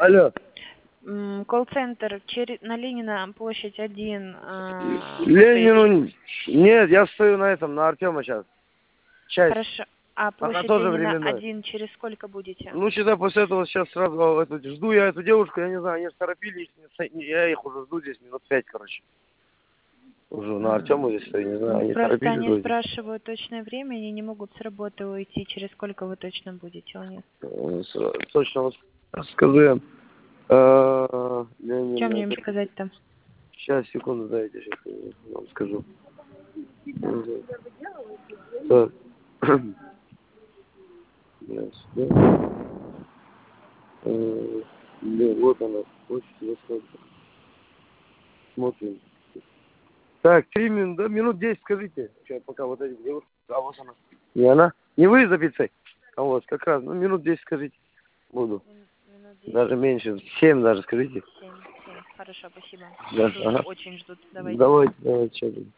Алло. Колл-центр на Ленина, площадь 1. Ленину... Нет, я стою на этом, на Артема сейчас. Часть. Хорошо. А Она площадь тоже Ленина временной. 1 через сколько будете? Ну, считай, после этого сейчас сразу жду я эту девушку, я не знаю, они же торопились, я их уже жду здесь минут 5, короче. Уже на Артему здесь стою, не знаю, они Просто торопились они вроде. спрашивают точное время, они не могут с работы уйти. Через сколько вы точно будете у них? Точно вот скажу я. Что мне им сказать-то? Сейчас, секунду, дайте, сейчас я вам скажу. Так. Вот она, очень сколько. Смотрим. Так, 3 минуты, да, минут 10 скажите. Сейчас пока вот эти девушки. А вот она. Не она? Не вы за пиццей? А вот, как раз, ну минут 10 скажите. Буду. Минут 10? Даже меньше, 7 даже скажите. 7. Хорошо, спасибо. Да, Ждут, ага. очень ждут. Давайте. Давайте, сейчас.